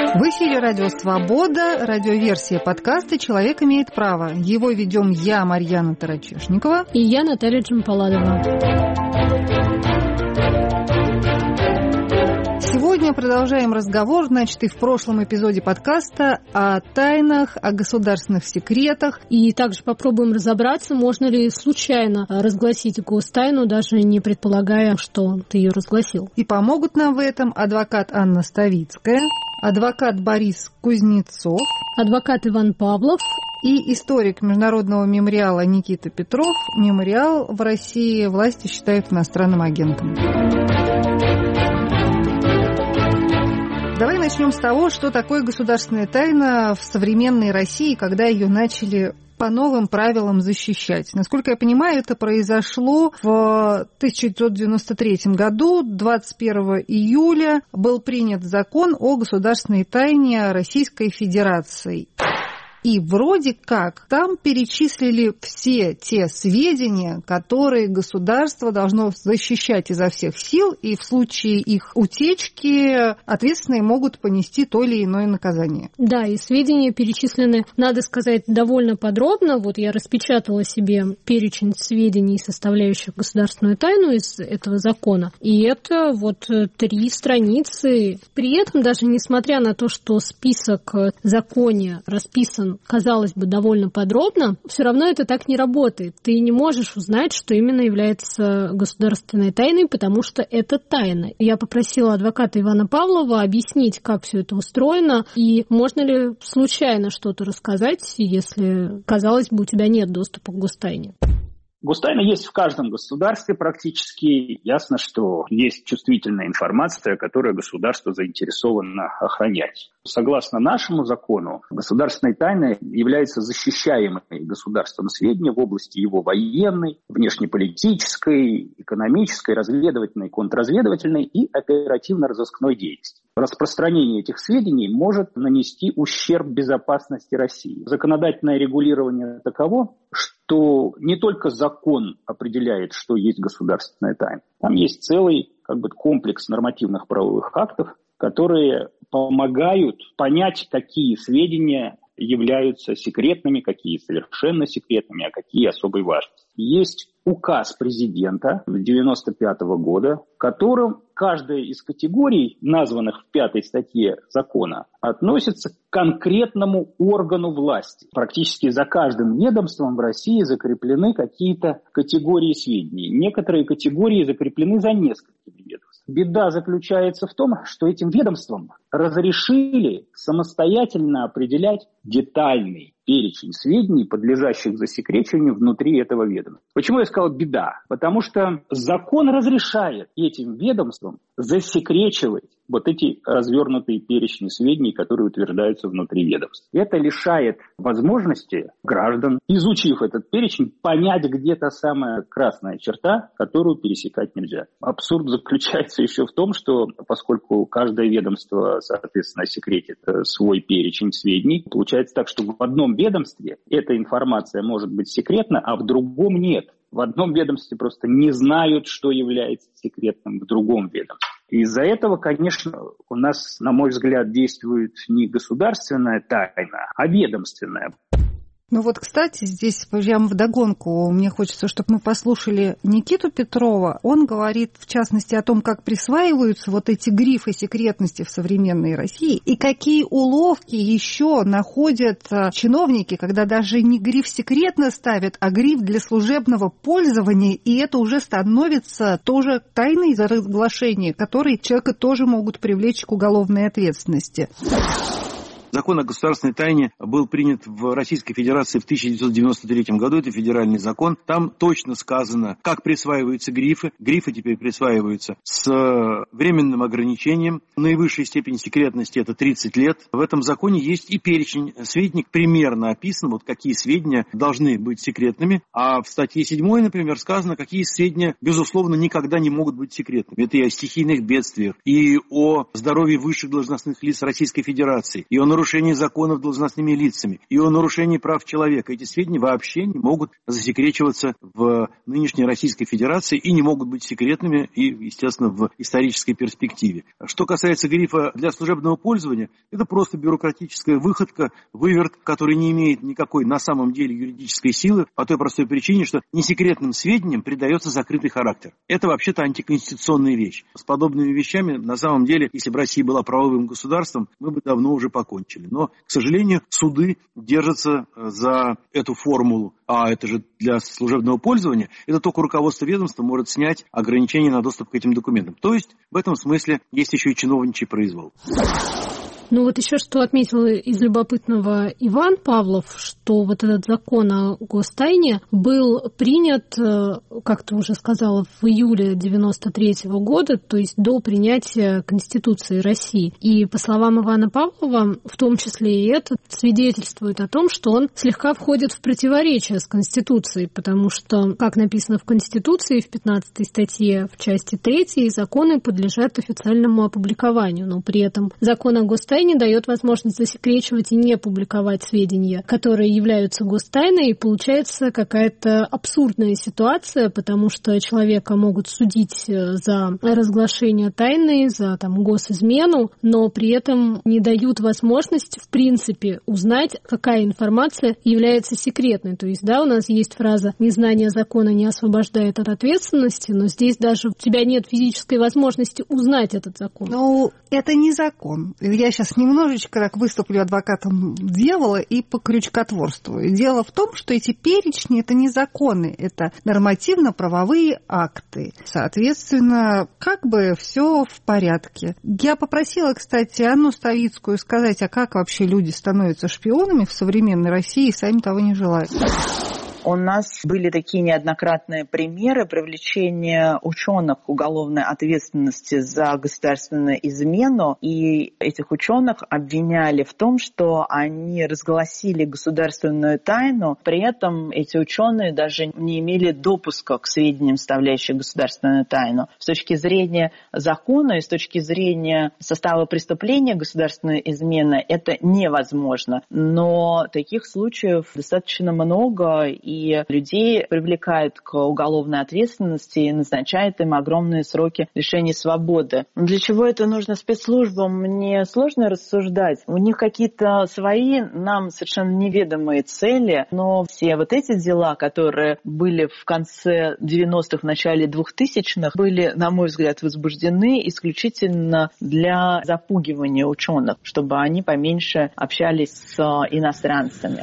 В эфире «Радио Свобода», радиоверсия подкаста «Человек имеет право». Его ведем я, Марьяна Тарачешникова. И я, Наталья Джампаладова. Сегодня продолжаем разговор, начатый в прошлом эпизоде подкаста, о тайнах, о государственных секретах. И также попробуем разобраться, можно ли случайно разгласить гостайну, даже не предполагая, что ты ее разгласил. И помогут нам в этом адвокат Анна Ставицкая, адвокат Борис Кузнецов, адвокат Иван Павлов и историк Международного мемориала Никита Петров. Мемориал в России власти считают иностранным агентом. Давай начнем с того, что такое государственная тайна в современной России, когда ее начали по новым правилам защищать. Насколько я понимаю, это произошло в 1993 году, 21 июля был принят закон о государственной тайне Российской Федерации. И вроде как там перечислили все те сведения, которые государство должно защищать изо всех сил, и в случае их утечки ответственные могут понести то или иное наказание. Да, и сведения перечислены, надо сказать, довольно подробно. Вот я распечатала себе перечень сведений, составляющих государственную тайну из этого закона. И это вот 3 страницы. При этом, даже несмотря на то, что список в законе расписан, казалось бы, довольно подробно, все равно это так не работает. Ты не можешь узнать, что именно является государственной тайной, потому что это тайна. Я попросила адвоката Ивана Павлова объяснить, как все это устроено, и можно ли случайно что-то рассказать, если, казалось бы, у тебя нет доступа к гостайне. Гостайна есть в каждом государстве практически. Ясно, что есть чувствительная информация, которую государство заинтересовано охранять. Согласно нашему закону, государственной тайной является защищаемые государством сведения в области его военной, внешнеполитической, экономической, разведывательной, контрразведывательной и оперативно-розыскной деятельности. Распространение этих сведений может нанести ущерб безопасности России. Законодательное регулирование таково, что не только закон определяет, что есть государственная тайна. Там есть целый комплекс нормативных правовых актов, которые помогают понять, какие сведения являются секретными, какие совершенно секретными, а какие особой важности. Есть указ президента 1995 года, в котором каждая из категорий, названных в 5 статье закона, относится к конкретному органу власти. Практически за каждым ведомством в России закреплены какие-то категории сведений. Некоторые категории закреплены за несколькими ведомствами. Беда заключается в том, что этим ведомствам разрешили самостоятельно определять детальный перечень сведений, подлежащих засекречиванию внутри этого ведомства. Почему я сказал беда? Потому что закон разрешает этим ведомствам засекречивать вот эти развернутые перечни сведений, которые утверждаются внутри ведомства. Это лишает возможности граждан, изучив этот перечень, понять, где та самая красная черта, которую пересекать нельзя. Абсурд заключается еще в том, что поскольку каждое ведомство, соответственно, секретит свой перечень сведений, получается так, что в одном ведомстве эта информация может быть секретна, а в другом нет. В одном ведомстве просто не знают, что является секретным в другом ведомстве. Из-за этого, конечно, у нас, на мой взгляд, действует не государственная тайна, а ведомственная. Ну вот, кстати, здесь прямо вдогонку мне хочется, чтобы мы послушали Никиту Петрова. Он говорит, в частности, о том, как присваиваются вот эти грифы секретности в современной России и какие уловки еще находят чиновники, когда даже не гриф «секретно» ставят, а гриф для служебного пользования, и это уже становится тоже тайной за разглашение, которой человека тоже могут привлечь к уголовной ответственности. Закон о государственной тайне был принят в Российской Федерации в 1993 году. Это федеральный закон. Там точно сказано, как присваиваются грифы. Грифы теперь присваиваются с временным ограничением. Наивысшая степень секретности – это 30 лет. В этом законе есть и перечень сведений, примерно описан, вот какие сведения должны быть секретными. А в статье 7, например, сказано, какие сведения, безусловно, никогда не могут быть секретными. Это и о стихийных бедствиях, и о здоровье высших должностных лиц Российской Федерации, и о нарушениях нарушении законов должностными лицами, и о нарушении прав человека. Эти сведения вообще не могут засекречиваться в нынешней Российской Федерации и не могут быть секретными и, естественно, в исторической перспективе. Что касается грифа для служебного пользования, это просто бюрократическая выходка, выверт, который не имеет никакой на самом деле юридической силы по той простой причине, что несекретным сведениям придается закрытый характер. Это вообще-то антиконституционная вещь. С подобными вещами, на самом деле, если бы Россия была правовым государством, мы бы давно уже покончили. Но, к сожалению, суды держатся за эту формулу, а это же для служебного пользования, это только руководство ведомства может снять ограничения на доступ к этим документам. То есть, в этом смысле, есть еще и чиновничий произвол. Ну вот еще что отметил из любопытного Иван Павлов, что вот этот закон о гостайне был принят, как ты уже сказала, в июле 1993 года, то есть до принятия Конституции России. И по словам Ивана Павлова, в том числе и это свидетельствует о том, что он слегка входит в противоречие с Конституцией, потому что, как написано в Конституции, в 15 статье в части 3, законы подлежат официальному опубликованию, но при этом закон о гостайне не дает возможность засекречивать и не публиковать сведения, которые являются гостайной, и получается какая-то абсурдная ситуация, потому что человека могут судить за разглашение тайны, за госизмену, но при этом не дают возможность, в принципе, узнать, какая информация является секретной. То есть, да, у нас есть фраза «незнание закона не освобождает от ответственности», но здесь даже у тебя нет физической возможности узнать этот закон. Ну, это не закон. Я сейчас немножечко так выступлю адвокатом дьявола и покрючкотворствую. Дело в том, что эти перечни – это не законы, это нормативно-правовые акты. Соответственно, как бы все в порядке. Я попросила, кстати, Анну Ставицкую сказать, а как вообще люди становятся шпионами в современной России, сами того не желают. У нас были такие неоднократные примеры привлечения ученых к уголовной ответственности за государственную измену, и этих ученых обвиняли в том, что они разгласили государственную тайну, при этом эти ученые даже не имели допуска к сведениям, составляющим государственную тайну. С точки зрения закона и с точки зрения состава преступления государственной измены это невозможно, но таких случаев достаточно много, и людей привлекают к уголовной ответственности и назначают им огромные сроки лишения свободы. Для чего это нужно спецслужбам, мне сложно рассуждать. У них какие-то свои, нам совершенно неведомые цели, но все вот эти дела, которые были в конце 90-х, в начале 2000-х, были, на мой взгляд, возбуждены исключительно для запугивания ученых, чтобы они поменьше общались с иностранцами.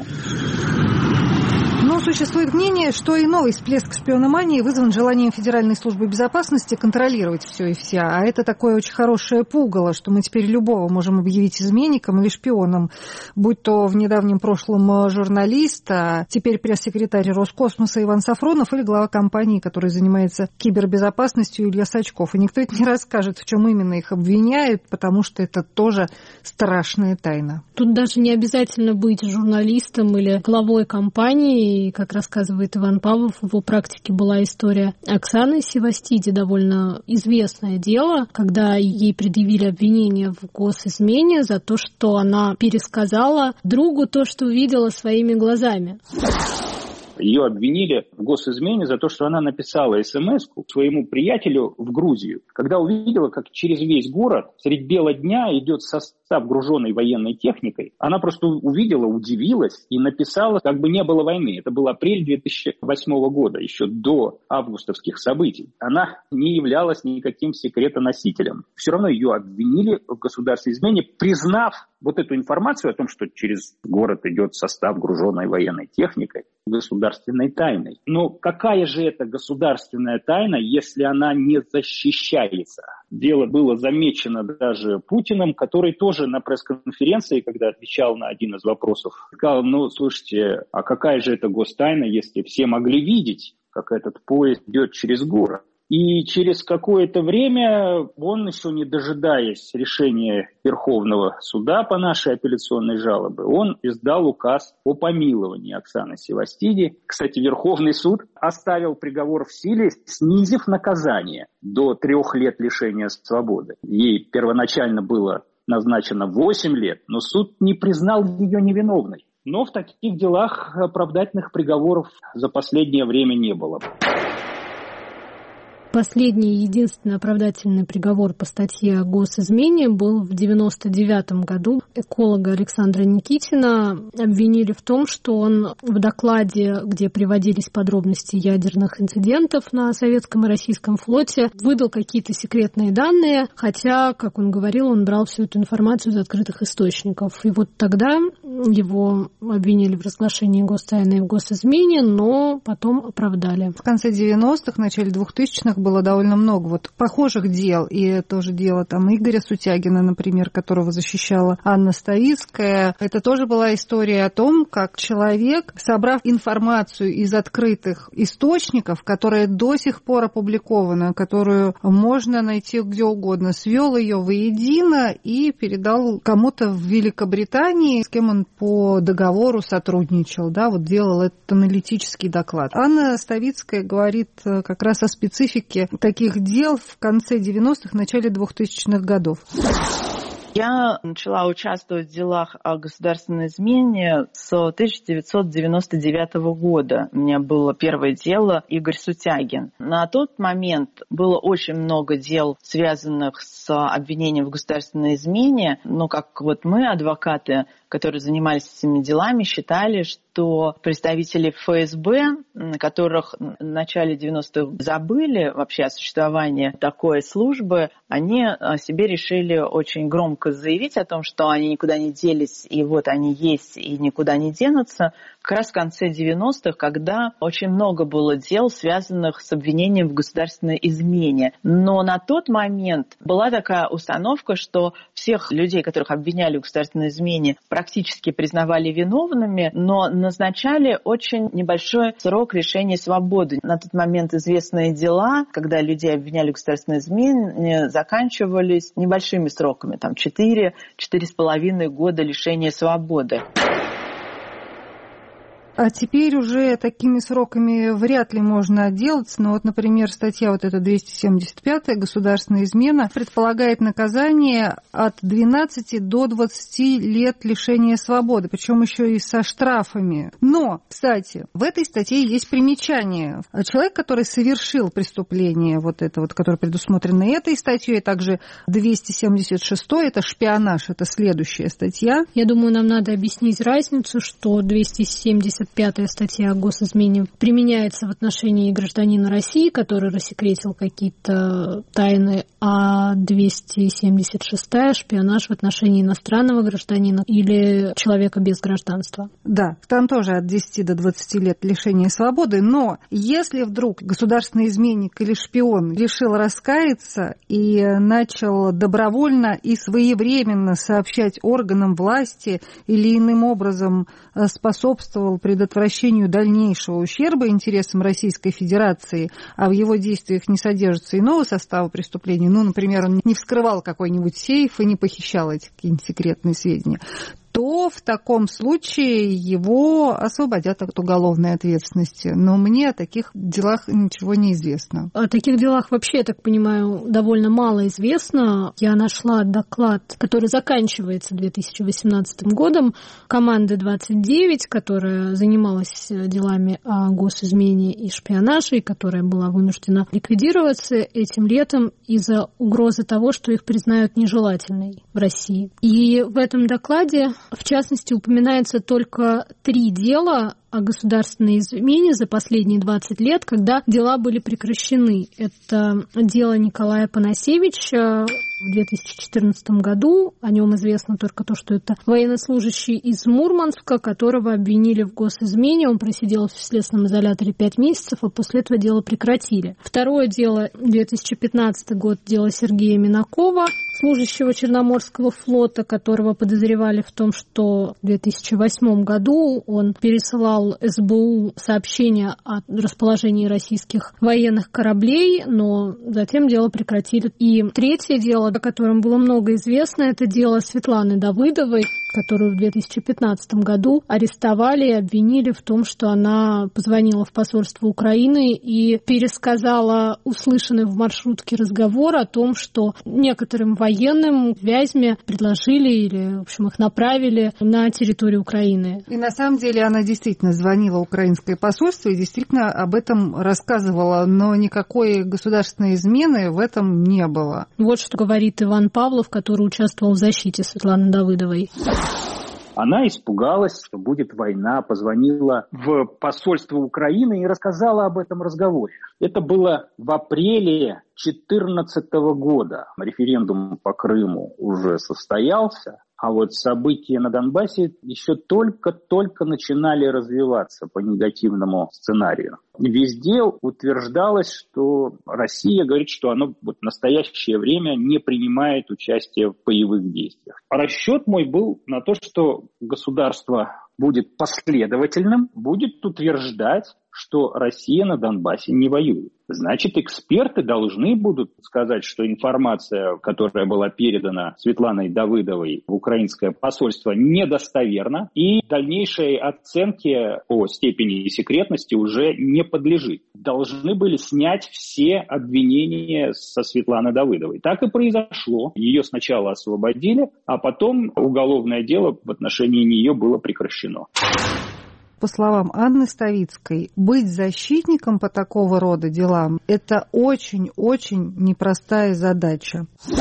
Но существует мнение, что и новый всплеск шпиономании вызван желанием Федеральной службы безопасности контролировать все и вся. А это такое очень хорошее пугало, что мы теперь любого можем объявить изменником или шпионом, будь то в недавнем прошлом журналист, а теперь пресс-секретарь Роскосмоса Иван Сафронов или глава компании, которая занимается кибербезопасностью, Илья Сачков. И никто не расскажет, в чем именно их обвиняют, потому что это тоже страшная тайна. Тут даже не обязательно быть журналистом или главой компании. И, как рассказывает Иван Павлов, в его практике была история Оксаны Севастиди, довольно известное дело, когда ей предъявили обвинение в госизмене за то, что она пересказала другу то, что увидела своими глазами. Ее обвинили в госизмене за то, что она написала смс-ку своему приятелю в Грузию, когда увидела, как через весь город средь бела дня идет состав, груженный военной техникой. Она просто увидела, удивилась и написала, как бы не было войны. Это был апрель 2008 года, еще до августовских событий. Она не являлась никаким секретоносителем. Все равно ее обвинили в государственной измене, признав вот эту информацию о том, что через город идет состав, груженной военной техникой, государственной тайной. Но какая же это государственная тайна, если она не защищается? Дело было замечено даже Путиным, который тоже на пресс-конференции, когда отвечал на один из вопросов, сказал, слушайте, а какая же это гостайна, если все могли видеть, как этот поезд идет через город? И через какое-то время он, еще не дожидаясь решения Верховного суда по нашей апелляционной жалобе, он издал указ о помиловании Оксаны Севастиди. Кстати, Верховный суд оставил приговор в силе, снизив наказание до 3 лет лишения свободы. Ей первоначально было назначено 8 лет, но суд не признал ее невиновной. Но в таких делах оправдательных приговоров за последнее время не было. Последний и единственный оправдательный приговор по статье о госизмене был в 1999 году. Эколога Александра Никитина обвинили в том, что он в докладе, где приводились подробности ядерных инцидентов на советском и российском флоте, выдал какие-то секретные данные, хотя, как он говорил, он брал всю эту информацию из открытых источников. И вот тогда его обвинили в разглашении гостайны и в госизмене, но потом оправдали. В конце 90-х, начале 2000-х было довольно много вот похожих дел, и тоже дело там Игоря Сутягина, например, которого защищала Анна Ставицкая. Это тоже была история о том, как человек, собрав информацию из открытых источников, которая до сих пор опубликована, которую можно найти где угодно, свел ее воедино и передал кому-то в Великобритании, с кем он по договору сотрудничал, да, вот делал этот аналитический доклад. Анна Ставицкая говорит как раз о специфике таких дел в конце 90-х, начале 2000-х годов. Я начала участвовать в делах о государственной измене с 1999 года. У меня было первое дело Игорь Сутягин. На тот момент было очень много дел, связанных с обвинением в государственной измене. Но как вот мы, адвокаты, которые занимались этими делами, считали, что представители ФСБ, которых в начале 90-х забыли вообще о существовании такой службы, они о себе решили очень громко заявить о том, что они никуда не делись, и вот они есть, и никуда не денутся, как раз в конце 90-х, когда очень много было дел, связанных с обвинением в государственной измене. Но на тот момент была такая установка, что всех людей, которых обвиняли в государственной измене, практически признавали виновными, но назначали очень небольшой срок лишения свободы. На тот момент известные дела, когда людей обвиняли в государственной измене, заканчивались небольшими сроками, там 4-4,5 года лишения свободы. А теперь уже такими сроками вряд ли можно отделаться. Но вот, например, статья вот эта 275-я «Государственная измена» предполагает наказание от 12 до 20 лет лишения свободы, причем еще и со штрафами. Но, кстати, в этой статье есть примечание. Человек, который совершил преступление, вот это вот, которое предусмотрено этой статьей, также 276-й, это шпионаж, это следующая статья. Я думаю, нам надо объяснить разницу, что 275-я статья о госизмене применяется в отношении гражданина России, который рассекретил какие-то тайны, а 276-я шпионаж в отношении иностранного гражданина или человека без гражданства. Да, там тоже от 10 до 20 лет лишения свободы, но если вдруг государственный изменник или шпион решил раскаяться и начал добровольно и своевременно сообщать органам власти или иным образом способствовал предотвращению дальнейшего ущерба интересам Российской Федерации, а в его действиях не содержится иного состава преступления, ну, например, он не вскрывал какой-нибудь сейф и не похищал эти какие-нибудь секретные сведения, то в таком случае его освободят от уголовной ответственности. Но мне о таких делах ничего не известно. О таких делах вообще, я так понимаю, довольно мало известно. Я нашла доклад, который заканчивается 2018 годом, команды 29, которая занималась делами о госизмене и шпионаже, и которая была вынуждена ликвидироваться этим летом из-за угрозы того, что их признают нежелательной в России. И в этом докладе в частности, упоминается только 3 дела о государственной измене за последние 20 лет, когда дела были прекращены. Это дело Николая Панасевича в 2014 году. О нем известно только то, что это военнослужащий из Мурманска, которого обвинили в госизмене. Он просидел в следственном изоляторе 5 месяцев, а после этого дело прекратили. Второе дело, 2015 год, дело Сергея Минакова, служащего Черноморского флота, которого подозревали в том, что в 2008 году он пересылал СБУ сообщения о расположении российских военных кораблей, но затем дело прекратили. И третье дело, о котором было много известно, это дело Светланы Давыдовой, которую в 2015 году арестовали и обвинили в том, что она позвонила в посольство Украины и пересказала услышанный в маршрутке разговор о том, что некоторым военным в Вязьме предложили или, в общем, их направили на территорию Украины. И на самом деле она действительно звонила в украинское посольство и действительно об этом рассказывала, но никакой государственной измены в этом не было. Вот что говорит Иван Павлов, который участвовал в защите Светланы Давыдовой. Она испугалась, что будет война, позвонила в посольство Украины и рассказала об этом разговоре. Это было в апреле 2014 года. Референдум по Крыму уже состоялся, а вот события на Донбассе еще только начинали развиваться по негативному сценарию. Везде утверждалось, что Россия говорит, что она в настоящее время не принимает участие в боевых действиях. Расчет мой был на то, что государство будет последовательным, будет утверждать, что Россия на Донбассе не воюет. Значит, эксперты должны будут сказать, что информация, которая была передана Светланой Давыдовой в украинское посольство, недостоверна, и дальнейшей оценке по степени секретности уже не подлежит. Должны были снять все обвинения со Светланы Давыдовой. Так и произошло. Ее сначала освободили, а потом уголовное дело в отношении нее было прекращено. По словам Анны Ставицкой, быть защитником по такого рода делам – это очень-очень непростая задача.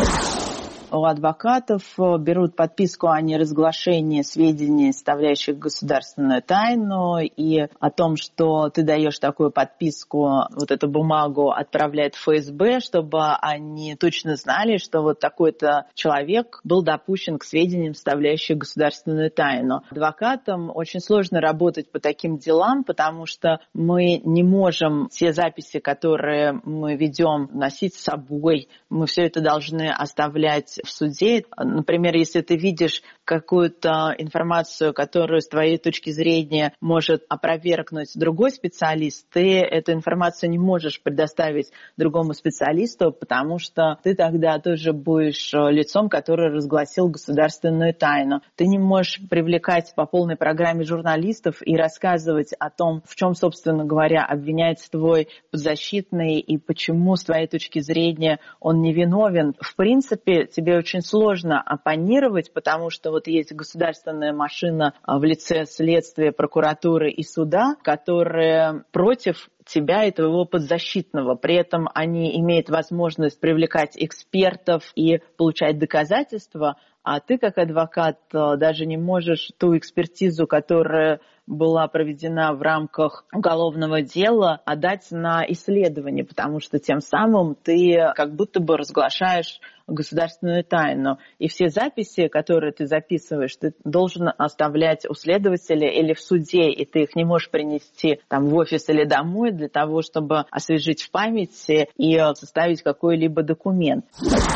У адвокатов берут подписку о неразглашении сведений, составляющих государственную тайну, и о том, что ты даешь такую подписку, вот эту бумагу отправляют в ФСБ, чтобы они точно знали, что вот такой-то человек был допущен к сведениям, составляющим государственную тайну. Адвокатам очень сложно работать по таким делам, потому что мы не можем все записи, которые мы ведем, носить с собой. Мы все это должны оставлять в суде. Например, если ты видишь какую-то информацию, которую с твоей точки зрения может опровергнуть другой специалист, ты эту информацию не можешь предоставить другому специалисту, потому что ты тогда тоже будешь лицом, который разгласил государственную тайну. Ты не можешь привлекать по полной программе журналистов и рассказывать о том, в чем, собственно говоря, обвиняется твой подзащитный и почему, с твоей точки зрения, он невиновен. В принципе, тебе очень сложно оппонировать, потому что вот есть государственная машина в лице следствия, прокуратуры и суда, которые против тебя и твоего подзащитного. При этом они имеют возможность привлекать экспертов и получать доказательства, а ты, как адвокат, даже не можешь ту экспертизу, которая была проведена в рамках уголовного дела, отдать на исследование, потому что тем самым ты как будто бы разглашаешь государственную тайну. И все записи, которые ты записываешь, ты должен оставлять у следователя или в суде, и ты их не можешь принести там в офис или домой для того, чтобы освежить в памяти и составить какой-либо документ.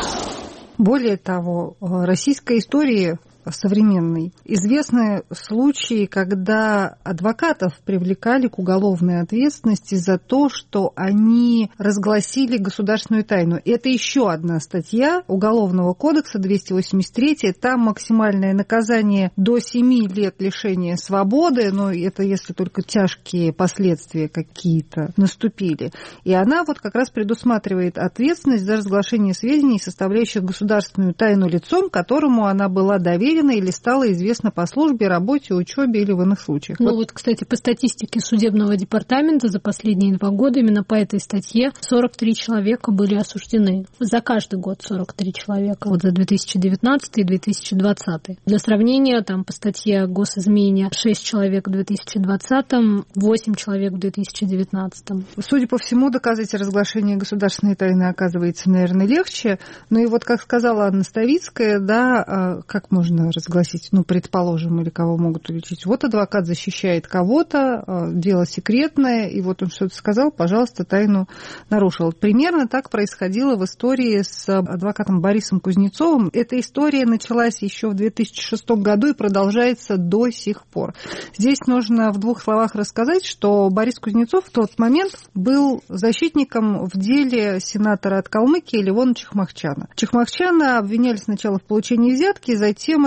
Более того, в российской истории современной известны случаи, когда адвокатов привлекали к уголовной ответственности за то, что они разгласили государственную тайну. Это еще одна статья Уголовного кодекса 283. Там максимальное наказание до 7 лет лишения свободы, но это если только тяжкие последствия какие-то наступили. И она вот как раз предусматривает ответственность за разглашение сведений, составляющих государственную тайну лицом, которому она была доверена или стало известно по службе, работе, учебе или в иных случаях. Ну вот, кстати, по статистике судебного департамента за последние 2 года именно по этой статье 43 человека были осуждены. За каждый год 43 человека. Вот за 2019 и 2020. Для сравнения, там по статье о госизмене 6 человек в 2020, 8 человек в 2019. Судя по всему, доказать разглашение государственной тайны оказывается, наверное, легче. Ну и вот, как сказала Анна Ставицкая, да, как можно разгласить, предположим, или кого могут уличить. Вот адвокат защищает кого-то, дело секретное, и вот он что-то сказал, пожалуйста, тайну нарушил. Примерно так происходило в истории с адвокатом Борисом Кузнецовым. Эта история началась еще в 2006 году и продолжается до сих пор. Здесь нужно в 2 словах рассказать, что Борис Кузнецов в тот момент был защитником в деле сенатора от Калмыкии Левона Чахмахчана. Чахмахчана обвиняли сначала в получении взятки, затем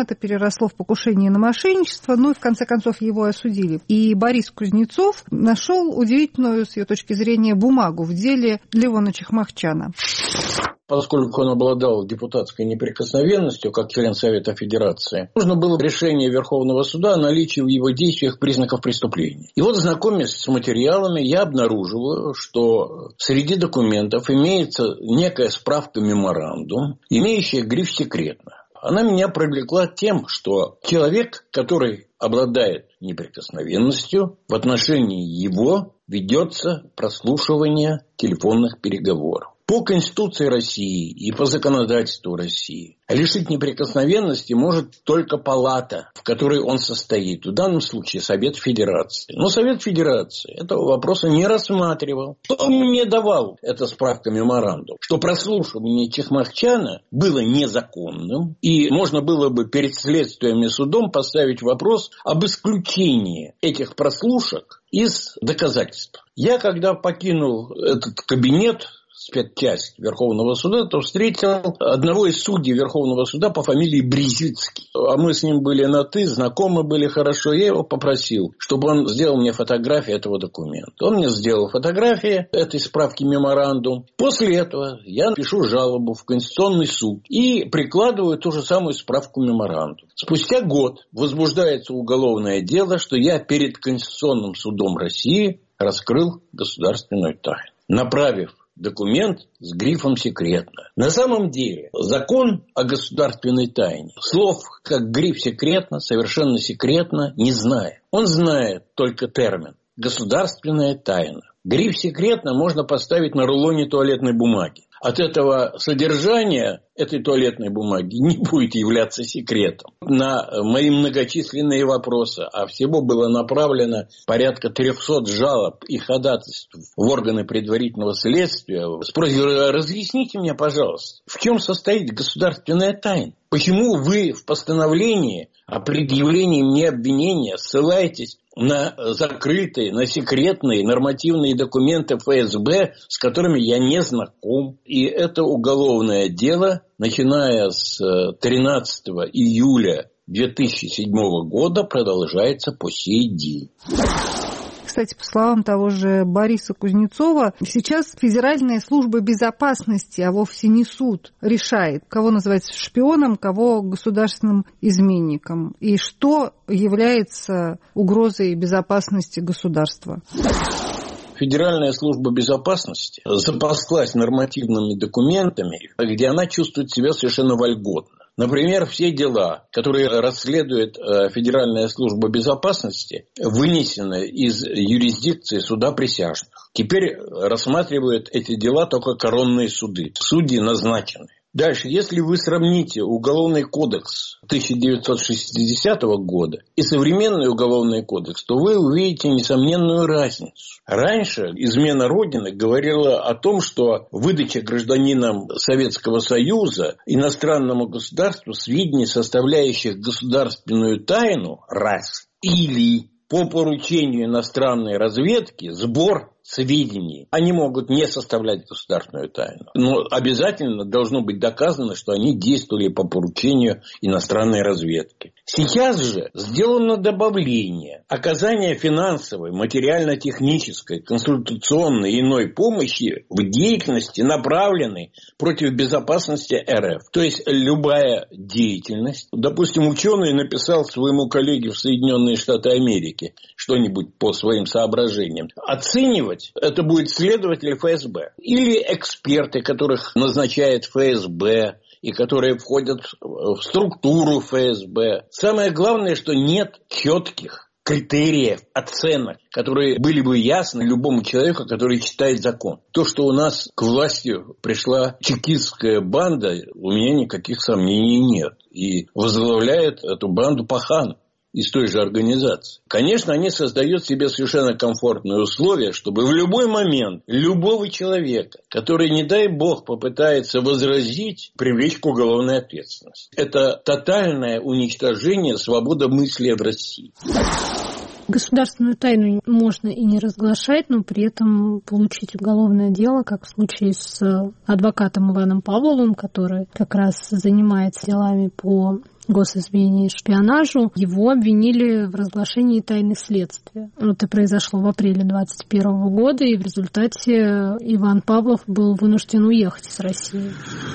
это переросло в покушение на мошенничество, ну и в конце концов его осудили. И Борис Кузнецов нашел удивительную, с ее точки зрения, бумагу в деле Левона Чехмахчана. Поскольку он обладал депутатской неприкосновенностью, как член Совета Федерации, нужно было решение Верховного суда о наличии в его действиях признаков преступления. И вот, знакомясь с материалами, я обнаруживаю, что среди документов имеется некая справка-меморандум, имеющая гриф «секретно». Она меня привлекла тем, что человек, который обладает неприкосновенностью, в отношении его ведется прослушивание телефонных переговоров. По Конституции России и по законодательству России лишить неприкосновенности может только палата, в которой он состоит. В данном случае Совет Федерации. Но Совет Федерации этого вопроса не рассматривал. Что мне давал эта справка-меморандум? Что прослушивание Чехмахчана было незаконным, и можно было бы перед следствием и судом поставить вопрос об исключении этих прослушек из доказательств. Я, когда покинул этот кабинет, спецчасть Верховного суда, то встретил одного из судей Верховного суда по фамилии Брезицкий. А мы с ним были на «ты», знакомы были хорошо. Я его попросил, чтобы он сделал мне фотографию этого документа. Он мне сделал фотографии этой справки меморандум. После этого я пишу жалобу в Конституционный суд и прикладываю ту же самую справку меморандум. Спустя год возбуждается уголовное дело, что я перед Конституционным судом России раскрыл государственную тайну, направив документ с грифом «секретно». На самом деле закон о государственной тайне слов как гриф «секретно», совершенно секретно не знает. Он знает только термин «государственная тайна». Гриф «секретно» можно поставить на рулоне туалетной бумаги. От этого содержания этой туалетной бумаги не будет являться секретом. На мои многочисленные вопросы, а всего было направлено порядка 300 жалоб и ходатайств в органы предварительного следствия, с просьбой: разъясните мне, пожалуйста, в чем состоит государственная тайна? Почему вы в постановлении о предъявлении мне обвинения ссылаетесь на закрытые, на секретные нормативные документы ФСБ, с которыми я не знаком? И это уголовное дело, начиная с 13 июля 2007 года, продолжается по сей день. Кстати, по словам того же Бориса Кузнецова, сейчас Федеральная служба безопасности, а вовсе не суд, решает, кого называть шпионом, кого государственным изменником, и что является угрозой безопасности государства. Федеральная служба безопасности запаслась нормативными документами, где она чувствует себя совершенно вольготно. Например, все дела, которые расследует Федеральная служба безопасности, вынесены из юрисдикции суда присяжных. Теперь рассматривают эти дела только коронные суды. Судьи назначены. Дальше, если вы сравните Уголовный кодекс 1960 года и современный Уголовный кодекс, то вы увидите несомненную разницу. Раньше измена Родины говорила о том, что выдача гражданинам Советского Союза иностранному государству сведений, составляющих государственную тайну, раз, или по поручению иностранной разведки сбор сведений. Они могут не составлять государственную тайну, но обязательно должно быть доказано, что они действовали по поручению иностранной разведки. Сейчас же сделано добавление: оказание финансовой, материально-технической, консультационной и иной помощи в деятельности, направленной против безопасности РФ. То есть любая деятельность. Допустим, ученый написал своему коллеге в Соединенные Штаты Америки что-нибудь по своим соображениям. Оценивать это будет следователь ФСБ или эксперты, которых назначает ФСБ и которые входят в структуру ФСБ. Самое главное, что нет четких критериев, оценок, которые были бы ясны любому человеку, который читает закон. То, что у нас к власти пришла чекистская банда, у меня никаких сомнений нет. И возглавляет эту банду Пахан из той же организации. Конечно, они создают себе совершенно комфортные условия, чтобы в любой момент любого человека, который, не дай бог, попытается возразить, привлечь к уголовной ответственности. Это тотальное уничтожение свободы мысли в России. Государственную тайну можно и не разглашать, но при этом получить уголовное дело, как в случае с адвокатом Иваном Павловым, который как раз занимается делами по госизмене и шпионажу. Его обвинили в разглашении тайны следствия. Это произошло в апреле 2021 года, и в результате Иван Павлов был вынужден уехать из России.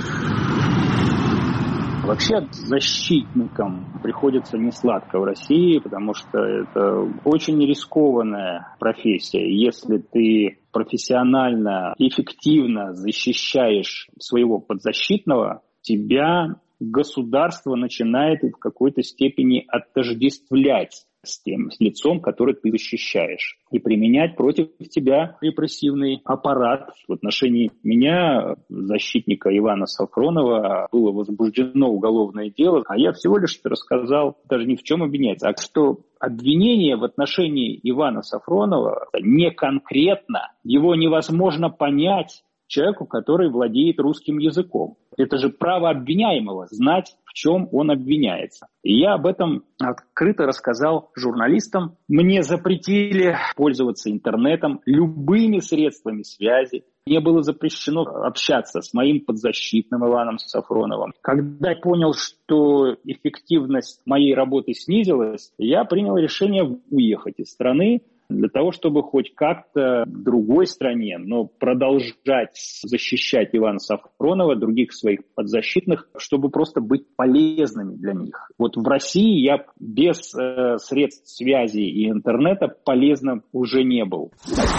Вообще защитникам приходится несладко в России, потому что это очень рискованная профессия. Если ты профессионально, эффективно защищаешь своего подзащитного, тебя государство начинает в какой-то степени отождествлять с тем лицом, которое ты защищаешь, и применять против тебя репрессивный аппарат. В отношении меня, защитника Ивана Сафронова, было возбуждено уголовное дело, а я всего лишь рассказал, даже ни в чем обвиняется, а что обвинение в отношении Ивана Сафронова не конкретно, его невозможно понять человеку, который владеет русским языком. Это же право обвиняемого знать, в чем он обвиняется. И я об этом открыто рассказал журналистам. Мне запретили пользоваться интернетом, любыми средствами связи. Мне было запрещено общаться с моим подзащитным Иваном Сафроновым. Когда я понял, что эффективность моей работы снизилась, я принял решение уехать из страны, для того, чтобы хоть как-то в другой стране, но продолжать защищать Ивана Сафронова, других своих подзащитных, чтобы просто быть полезными для них. Вот в России я без средств связи и интернета полезным уже не был.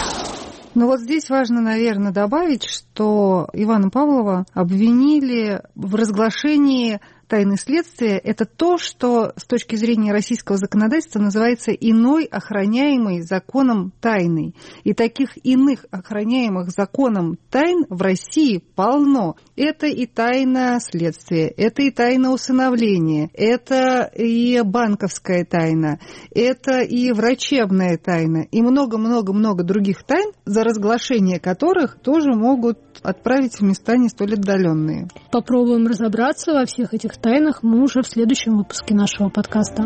Но вот здесь важно, наверное, добавить, что Ивана Павлова обвинили в разглашении тайны следствия. Это то, что с точки зрения российского законодательства называется иной охраняемой законом тайной. И таких иных охраняемых законом тайн в России полно. Это и тайна следствия, это и тайна усыновления, это и банковская тайна, это и врачебная тайна, и много-много-много других тайн, за разглашение которых тоже могут отправить в места не столь отдаленные. Попробуем разобраться во всех этих тайнах мы уже в следующем выпуске нашего подкаста.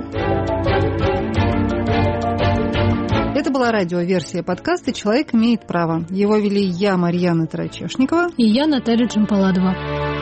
Это была радиоверсия подкаста «Человек имеет право». Его вели я, Марьяна Тарачешникова. И я, Наталья Джампаладова.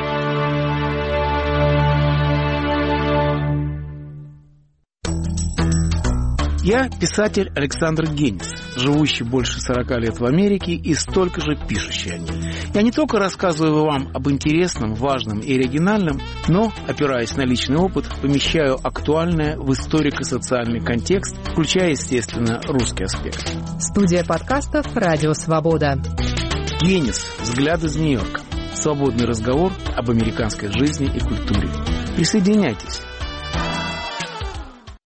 Я писатель Александр Генис, живущий больше 40 лет в Америке и столько же пишущий о ней. Я не только рассказываю вам об интересном, важном и оригинальном, но, опираясь на личный опыт, помещаю актуальное в историко-социальный контекст, включая, естественно, русский аспект. Студия подкастов «Радио Свобода». Генис. Взгляд из Нью-Йорка. Свободный разговор об американской жизни и культуре. Присоединяйтесь.